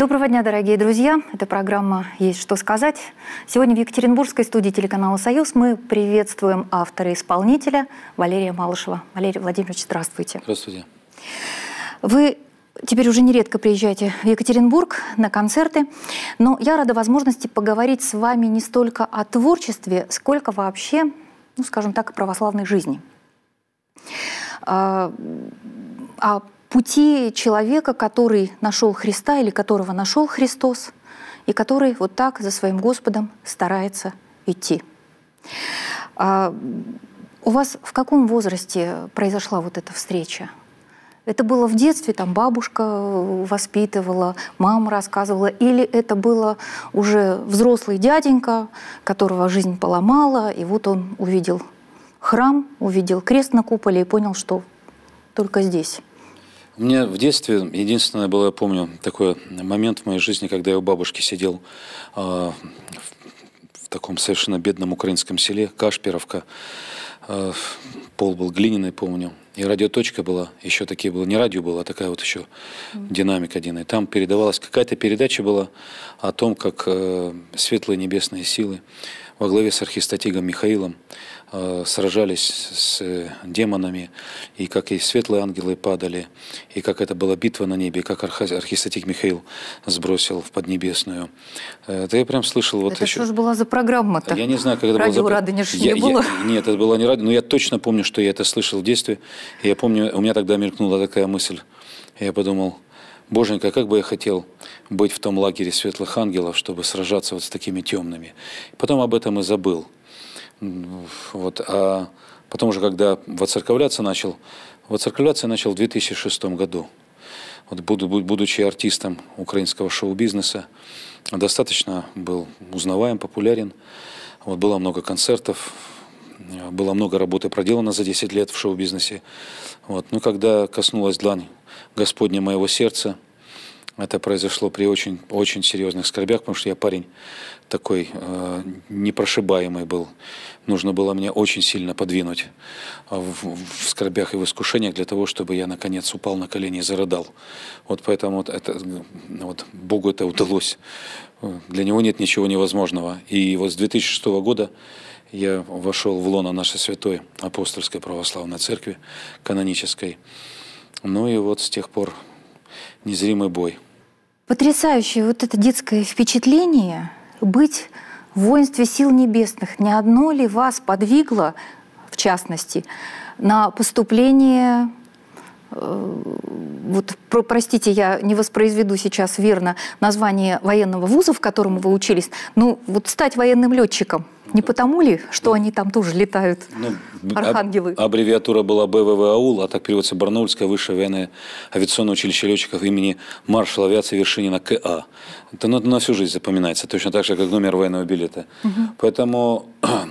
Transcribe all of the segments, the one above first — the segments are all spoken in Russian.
Доброго дня, дорогие друзья. Это программа «Есть что сказать». Сегодня в Екатеринбургской студии телеканала «Союз» мы приветствуем автора и исполнителя Валерия Малышева. Валерий Владимирович, здравствуйте. Здравствуйте. Вы теперь уже нередко приезжаете в Екатеринбург на концерты, но я рада возможности поговорить с вами не столько о творчестве, сколько вообще, ну, скажем так, о православной жизни. О пути человека, который нашел Христа или которого нашел Христос, и который вот так за своим Господом старается идти. У вас в каком возрасте произошла вот эта встреча? Это было в детстве, там бабушка воспитывала, мама рассказывала, или это было уже взрослый дяденька, которого жизнь поломала, и вот он увидел храм, увидел крест на куполе и понял, что только здесь? У меня в детстве единственное было, я помню, такой момент в моей жизни, когда я у бабушки сидел в таком совершенно бедном украинском селе, Кашпировка. Пол был глиняный, помню. И радиоточка была, еще такие было, не радио было, а такая вот еще динамик один. И там передавалась какая-то передача была о том, как светлые небесные силы во главе с архистратигом Михаилом сражались с демонами, и как и светлые ангелы падали, и как это была битва на небе, и как архистратиг Михаил сбросил в Поднебесную. Это я прям слышал. Вот это еще... что же была за программа-то? Я не знаю, как это было. Радио Радонеж не было? Нет, это было не радио, но я точно помню, что я это слышал в детстве. И я помню, у меня тогда мелькнула такая мысль. Я подумал: Боженька, как бы я хотел быть в том лагере светлых ангелов, чтобы сражаться вот с такими темными. Потом об этом и забыл. Вот. А потом уже, когда воцерковляться начал в 2006 году. Вот, будучи артистом украинского шоу-бизнеса, достаточно был узнаваем, популярен. Вот, было много концертов, было много работы проделано за 10 лет в шоу-бизнесе. Вот. Но когда коснулась длань Господня моего сердца, это произошло при очень, очень серьезных скорбях, потому что я парень такой непрошибаемый был. Нужно было мне очень сильно подвинуть в скорбях и в искушениях для того, чтобы я наконец упал на колени и зарыдал. Вот поэтому вот Богу это удалось. Для Него нет ничего невозможного. И вот с 2006 года я вошел в лоно нашей святой апостольской православной церкви, канонической. Ну и вот с тех пор незримый бой. Потрясающее вот это детское впечатление быть в воинстве сил небесных. Не одно ли вас подвигло, в частности, на поступление, вот, простите, я не воспроизведу сейчас верно название военного вуза, в котором вы учились, ну вот стать военным летчиком? Не потому ли, что они там тоже летают, архангелы? Аббревиатура была БВВ-АУЛ, а так переводится Барнаульское высшее военное авиационное училище летчиков имени маршала авиации Вершинина К.А. Это на всю жизнь запоминается, точно так же, как номер военного билета. Поэтому,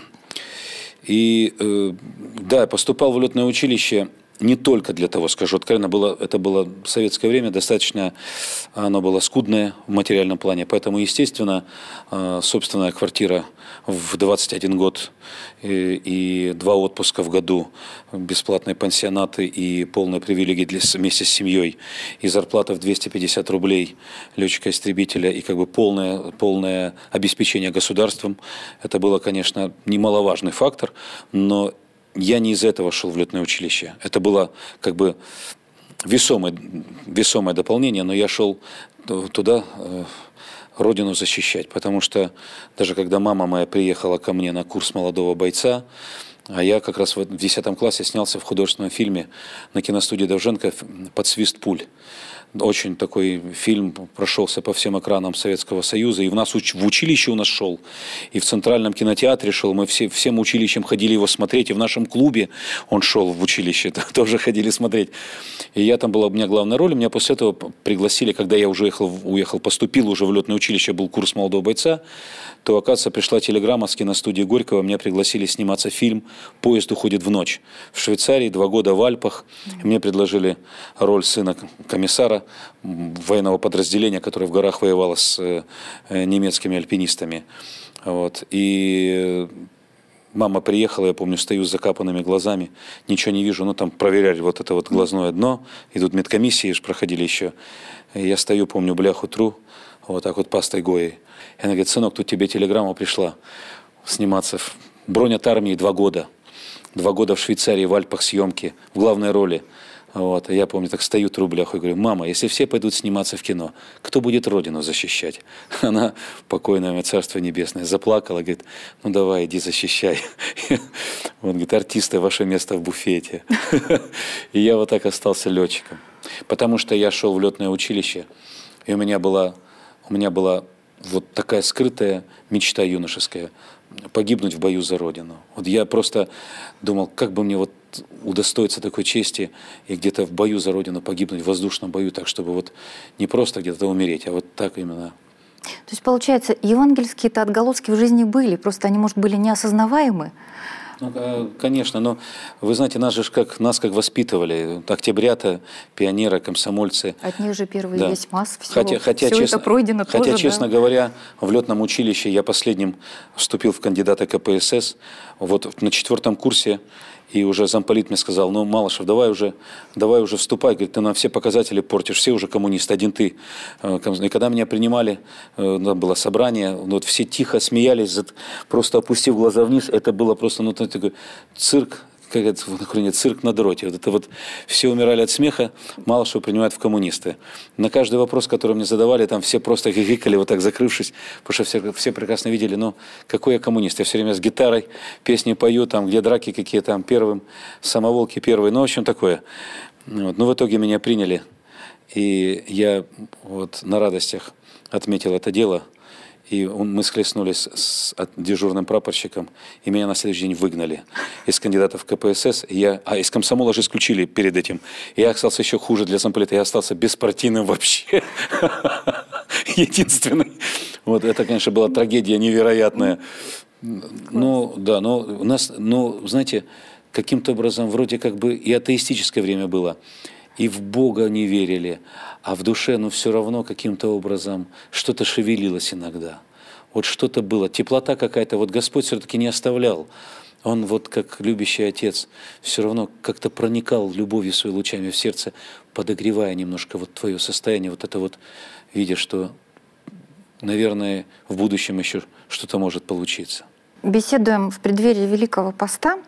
да, я поступал в летное училище не только для того, скажу откровенно, это было в советское время, достаточно оно было скудное в материальном плане, поэтому, естественно, собственная квартира в 21 год и 2 отпуска в году, бесплатные пансионаты и полные привилегии вместе с семьей, и зарплата в 250 рублей летчика-истребителя, и как бы полное обеспечение государством, это было, конечно, немаловажный фактор, но я не из этого шел в летное училище. Это было как бы весомое дополнение, но я шел туда родину защищать. Потому что даже когда мама моя приехала ко мне на курс молодого бойца, а я как раз в 10 классе снялся в художественном фильме на киностудии Довженко «Под свист пуль». Очень такой фильм прошелся по всем экранам Советского Союза. И в училище у нас шел, и в Центральном кинотеатре шел. Мы всем училищем ходили его смотреть. И в нашем клубе он шел в училище, тоже ходили смотреть. И я там была, у меня главная роль. Меня после этого пригласили, когда я уже поступил уже в летное училище, был курс молодого бойца, то, оказывается, пришла телеграмма с киностудии Горького. Меня пригласили сниматься фильм «Поезд уходит в ночь». В Швейцарии, 2 года в Альпах. И мне предложили роль сына комиссара военного подразделения, которое в горах воевало с немецкими альпинистами. Вот. И Мама приехала, я помню, стою с закапанными глазами, ничего не вижу, ну там проверяли вот это вот глазное дно, и тут медкомиссии же проходили еще. И я стою, помню, бляху тру, вот так вот пастой Гоей. И она говорит: сынок, тут тебе телеграмма пришла сниматься. Бронь от армии 2 года. 2 года в Швейцарии, в Альпах съемки, в главной роли. Вот. И я помню, так стою, тру бляху и говорю: мама, если все пойдут сниматься в кино, кто будет родину защищать? Она, покойная моя, царство небесное, заплакала, говорит: ну давай, иди защищай. Он говорит: артисты, ваше место в буфете. И я вот так остался летчиком. Потому что я шел в летное училище, и у меня была вот такая скрытая мечта юношеская – погибнуть в бою за Родину. Вот я просто думал, как бы мне вот удостоиться такой чести и где-то в бою за Родину погибнуть, в воздушном бою, так, чтобы вот не просто где-то умереть, а вот так именно. То есть, получается, евангельские-то отголоски в жизни были, просто они, может, были неосознаваемы? Ну, конечно, но вы знаете, нас как воспитывали. Октябрята, пионеры, комсомольцы. От них же первый Да. весь масс всего. Хотя, Все честно, это пройдено хотя, тоже, честно да? говоря, в летном училище я последним вступил в кандидаты КПСС. Вот на 4-м курсе, и уже замполит мне сказал: ну, Малышев, давай уже вступай. Говорит: ты нам все показатели портишь, все уже коммунисты, один ты. И когда меня принимали, было собрание, вот все тихо смеялись, просто опустив глаза вниз. Это было просто, ну, такой цирк. Как это в Украине, цирк на дроте. Вот это вот все умирали от смеха, Малышева принимают в коммунисты. На каждый вопрос, который мне задавали, там все просто гикали, вот так закрывшись, потому что все прекрасно видели, ну, какой я коммунист. Я все время с гитарой, песни пою, там, где драки какие, там, первым, самоволки первые, ну, в общем, такое. Вот. Но в итоге меня приняли, и я вот на радостях отметил это дело. И мы схлестнулись с дежурным прапорщиком, и меня на следующий день выгнали из кандидатов в КПСС. Из комсомола же исключили перед этим. И я остался еще хуже для замполита. Я остался беспартийным вообще. Единственный. Вот это, конечно, была трагедия невероятная. Ну, да, но у нас, ну, знаете, каким-то образом вроде как бы и атеистическое время было. И в Бога не верили, а в душе, ну, все равно каким-то образом что-то шевелилось иногда. Вот что-то было, теплота какая-то. Вот Господь все-таки не оставлял. Он вот как любящий отец все равно как-то проникал любовью своей лучами в сердце, подогревая немножко вот твое состояние, вот это вот, видя, что, наверное, в будущем еще что-то может получиться. Беседуем в преддверии Великого Поста.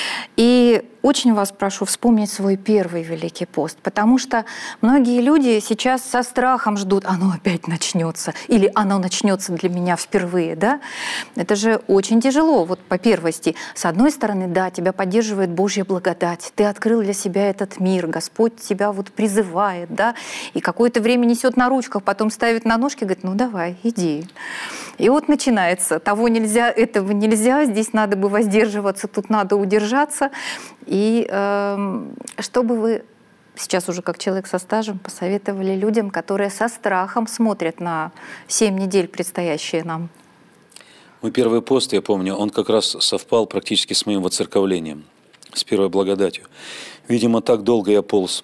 И очень вас прошу вспомнить свой первый Великий пост, потому что многие люди сейчас со страхом ждут: оно опять начнется, или оно начнется для меня впервые, да? Это же очень тяжело, вот по первости. С одной стороны, да, тебя поддерживает Божья благодать, ты открыл для себя этот мир, Господь тебя вот призывает, да, и какое-то время несет на ручках, потом ставит на ножки, говорит: ну давай, иди. И вот начинается: того нельзя, этого нельзя, здесь надо бы воздерживаться, тут надо удержаться. И что бы вы сейчас уже как человек со стажем посоветовали людям, которые со страхом смотрят на 7 недель, предстоящие нам? Мой первый пост, я помню, он как раз совпал практически с моим воцерковлением, с первой благодатью. Видимо, так долго я полз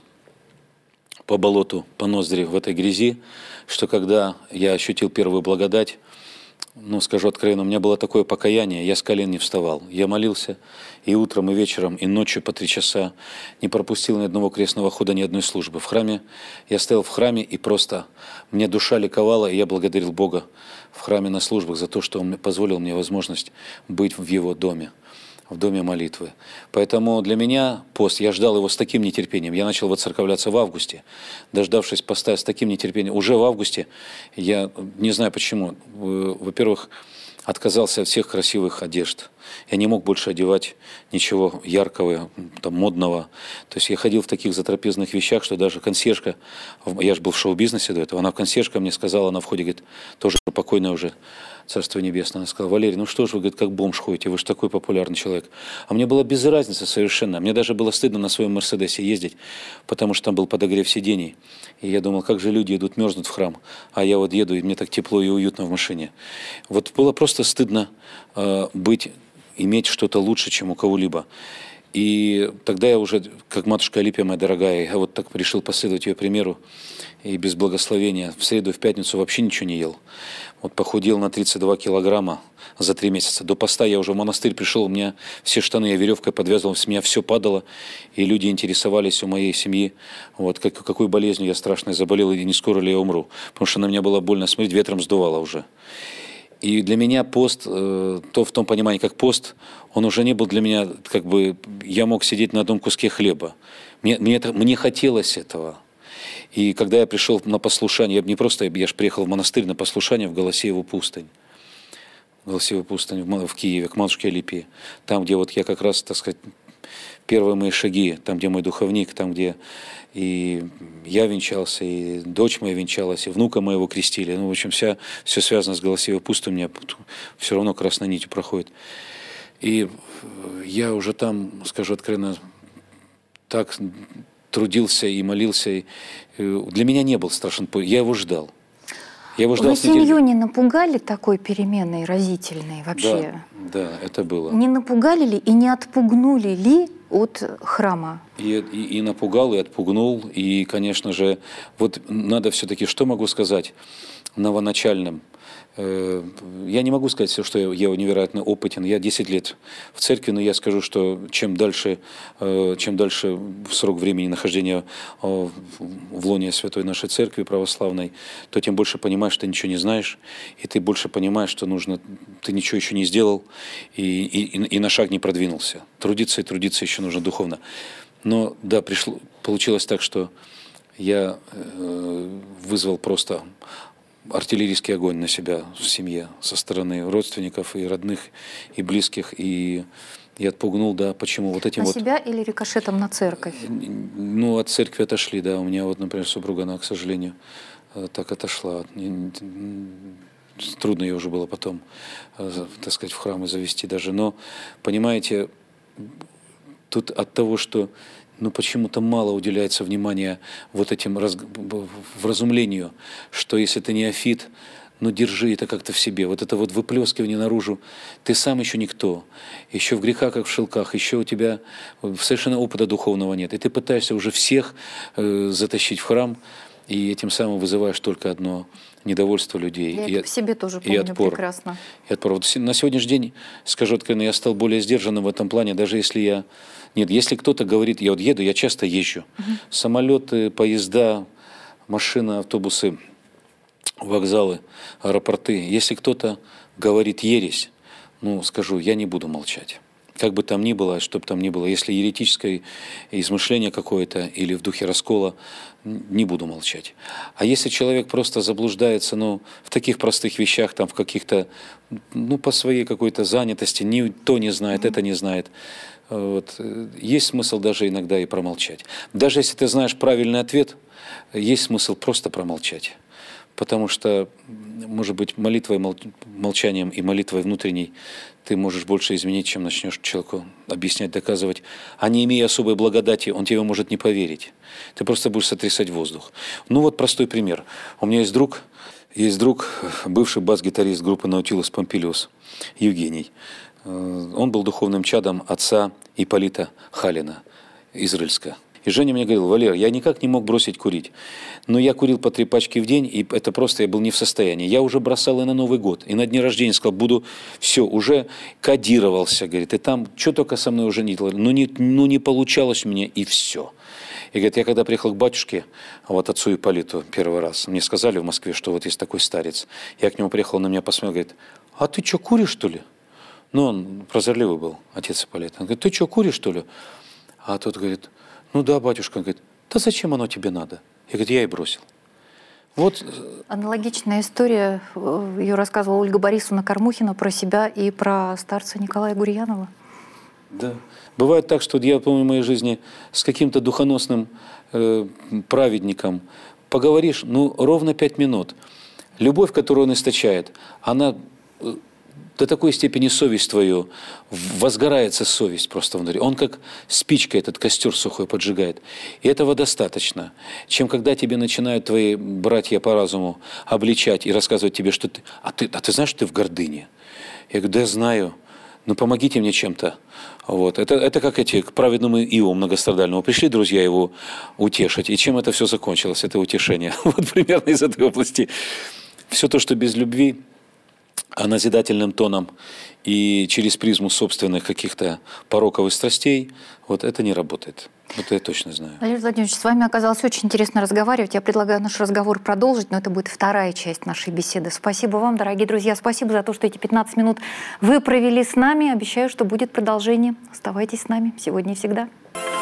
по болоту, по ноздри в этой грязи, что когда я ощутил первую благодать, ну, скажу откровенно, у меня было такое покаяние, я с колен не вставал. Я молился и утром, и вечером, и ночью по 3 часа. Не пропустил ни одного крестного хода, ни одной службы. В храме, я стоял в храме, и просто мне душа ликовала, и я благодарил Бога в храме на службах за то, что Он позволил мне возможность быть в Его доме, в доме молитвы. Поэтому для меня пост, я ждал его с таким нетерпением. Я начал воцерковляться в августе, дождавшись поста с таким нетерпением. Уже в августе, я не знаю почему, во-первых, отказался от всех красивых одежд. Я не мог больше одевать ничего яркого, там, модного. То есть я ходил в таких затрапезных вещах, что даже консьержка, я же был в шоу-бизнесе до этого, она консьержка мне сказала на входе, говорит, тоже покойная уже, Царство Небесное, она сказала: Валерий, ну что ж вы, говорит, как бомж ходите, вы же такой популярный человек. А мне было без разницы совершенно. Мне даже было стыдно на своем Мерседесе ездить, потому что там был подогрев сидений. И я думал, как же люди идут, мерзнут в храм, а я вот еду, и мне так тепло и уютно в машине. Вот было просто стыдно иметь что-то лучше, чем у кого-либо. И тогда я уже, как матушка Алипия, моя дорогая, я вот так решил последовать ее примеру. И без благословения в среду и в пятницу вообще ничего не ел. Вот похудел на 32 килограмма за 3 месяца. До поста я уже в монастырь пришел, у меня все штаны я веревкой подвязывал, с меня все падало. И люди интересовались у моей семьи, вот, какой болезнью я страшной заболел, и не скоро ли я умру. Потому что на меня было больно смотреть, ветром сдувало уже. И для меня пост, то в том понимании, как пост, он уже не был для меня, как бы, я мог сидеть на одном куске хлеба. Мне хотелось этого. И когда я пришел на послушание, я же приехал в монастырь на послушание в Голосееву пустынь. Голосееву пустынь в Киеве, к матушке Алипии. Там, где вот я как раз, так сказать, первые мои шаги, там, где мой духовник, там, где и я венчался, и дочь моя венчалась, и внука моего крестили. Ну, в общем, все связано с Голосеевой пустыней, у меня все равно красной нитью проходит. И я уже там, скажу откровенно, так трудился и молился. И для меня не был страшен поезд, я его ждал. Я его ждал. Вы семью не напугали такой переменой разительной вообще? Да, это было. Не напугали ли и не отпугнули ли от храма? И напугал, и отпугнул. И, конечно же, вот надо все-таки, что могу сказать новоначальным? Я не могу сказать, что я невероятно опытен. Я 10 лет в церкви, но я скажу, что чем дальше в срок времени нахождения в лоне Святой нашей Церкви православной, то тем больше понимаешь, что ты ничего не знаешь, и ты больше понимаешь, что ты ничего еще не сделал, и на шаг не продвинулся. Трудиться и трудиться еще нужно духовно. Но да, получилось так, что я вызвал просто артиллерийский огонь на себя в семье со стороны родственников и родных, и близких, и отпугнул, да, почему вот этим на вот... себя или рикошетом на церковь? Ну, от церкви отошли, да, у меня вот, например, супруга, она, к сожалению, так отошла. Трудно ее уже было потом, так сказать, в храмы завести даже, но, понимаете, тут от того, что почему-то мало уделяется внимания вот этим вразумлению, что если ты неофит, держи это как-то в себе. Вот это вот выплескивание наружу. Ты сам еще никто. Еще в грехах, как в шелках. Еще у тебя совершенно опыта духовного нет. И ты пытаешься уже всех затащить в храм, и этим самым вызываешь только одно недовольство людей. Я это в себе тоже помню прекрасно. И отпор. Вот на сегодняшний день, скажу откровенно, я стал более сдержанным в этом плане, даже если я... Нет, если кто-то говорит, я вот еду, я часто езжу. Самолеты, поезда, машины, автобусы, вокзалы, аэропорты. Если кто-то говорит ересь, скажу, я не буду молчать. Как бы там ни было, что бы там ни было, если еретическое измышление какое-то или в духе раскола, не буду молчать. А если человек просто заблуждается, в таких простых вещах, там, в каких-то, по своей какой-то занятости, то не знает, это не знает, вот, есть смысл даже иногда и промолчать. Даже если ты знаешь правильный ответ, есть смысл просто промолчать. Потому что, может быть, молитвой, молчанием и молитвой внутренней ты можешь больше изменить, чем начнешь человеку объяснять, доказывать. А не имея особой благодати, он тебе может не поверить. Ты просто будешь сотрясать воздух. Вот простой пример. У меня есть друг, бывший бас-гитарист группы Наутилус Помпилиус, Евгений. Он был духовным чадом отца Ипполита Халина из Рыльска. И Женя мне говорил: Валер, я никак не мог бросить курить. Но я курил по 3 пачки в день, и это просто я был не в состоянии. Я уже бросал и на Новый год, и на дни рождения сказал, уже кодировался, говорит, и там, что только со мной уже не делали. Не получалось у меня, и все. И говорит, я когда приехал к батюшке, отцу Ипполиту первый раз, мне сказали в Москве, что вот есть такой старец. Я к нему приехал, он на меня посмотрел, говорит, а ты что, куришь, что ли? Он прозорливый был, отец Ипполит. Он говорит, ты что, куришь, что ли? А тот говорит, да, батюшка. Он говорит, да зачем оно тебе надо? Я говорю, я и бросил. Вот. Аналогичная история, ее рассказывала Ольга Борисовна Кормухина про себя и про старца Николая Гурьянова. Да. Бывает так, что я помню в моей жизни с каким-то духоносным праведником поговоришь, ровно 5 минут. Любовь, которую он источает, она... До такой степени совесть твою, возгорается совесть просто внутри. Он как спичка этот костер сухой поджигает. И этого достаточно, чем когда тебе начинают твои братья по разуму обличать и рассказывать тебе, что ты... А ты знаешь, что ты в гордыне? Я говорю, да я знаю. ну помогите мне чем-то. Вот. Это как эти, к праведному Иову многострадальному. Пришли друзья его утешить. И чем это все закончилось, это утешение? Вот примерно из этой области. Все то, что без любви, а назидательным тоном и через призму собственных каких-то пороков и страстей, вот это не работает. Это я точно знаю. Валерий Владимирович, с вами оказалось очень интересно разговаривать. Я предлагаю наш разговор продолжить, но это будет вторая часть нашей беседы. Спасибо вам, дорогие друзья. Спасибо за то, что эти 15 минут вы провели с нами. Обещаю, что будет продолжение. Оставайтесь с нами сегодня и всегда.